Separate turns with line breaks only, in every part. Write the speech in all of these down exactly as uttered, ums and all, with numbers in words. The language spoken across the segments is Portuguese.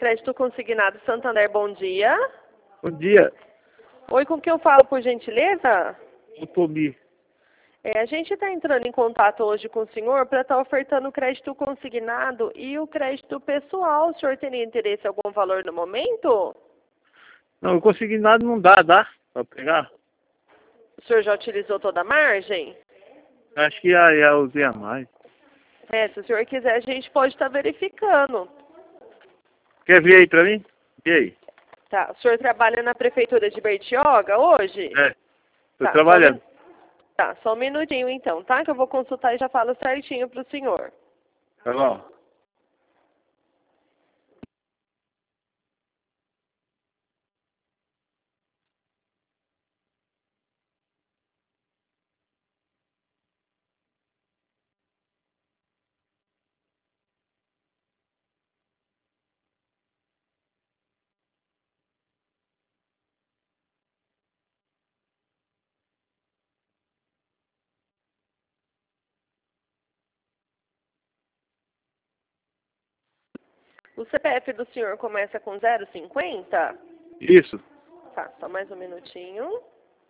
Crédito Consignado Santander, bom dia.
Bom dia.
Oi, com quem eu falo, por gentileza?
O Tobi.
É, a gente está entrando em contato hoje com o senhor para estar ofertando o crédito consignado e o crédito pessoal. O senhor teria interesse em algum valor no momento?
Não, eu consegui nada, não dá, dá para pegar?
O senhor já utilizou toda a margem?
Acho que já, já usei a mais.
É, se o senhor quiser, a gente pode estar verificando.
Quer vir aí para mim? E aí?
Tá, o senhor trabalha na prefeitura de Bertioga hoje?
É, estou
Tá,
trabalhando.
Só um, tá, só um minutinho então, tá? Que eu vou consultar e já falo certinho para o senhor.
Tá bom.
O C P F do senhor começa com zero cinquenta?
Isso.
Tá, só mais um minutinho.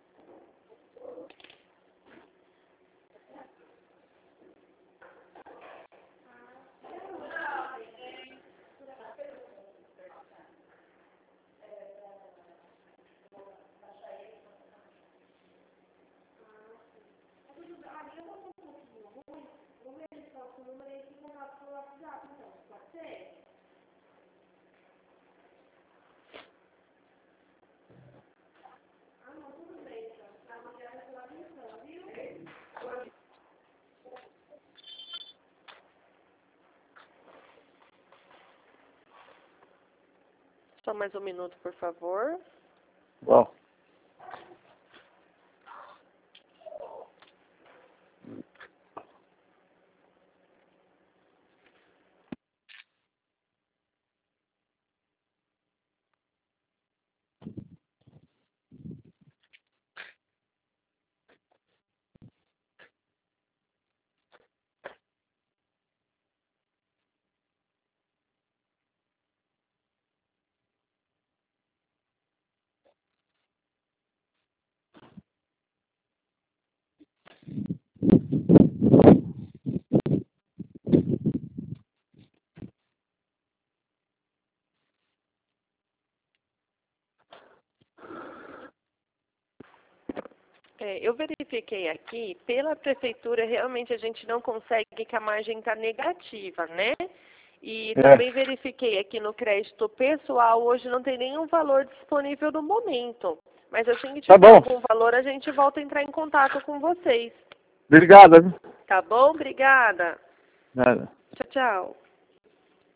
Só mais um minuto, por favor.
Bom.
É, eu verifiquei aqui, pela prefeitura, realmente a gente não consegue, que a margem está negativa, né? E
É.
também verifiquei aqui no crédito pessoal, hoje não tem nenhum valor disponível no momento. Mas assim que
Tá
tiver
bom.
algum valor, a gente volta a entrar em contato com vocês.
Obrigado.
Tá bom? Obrigada.
Nada.
Tchau, tchau.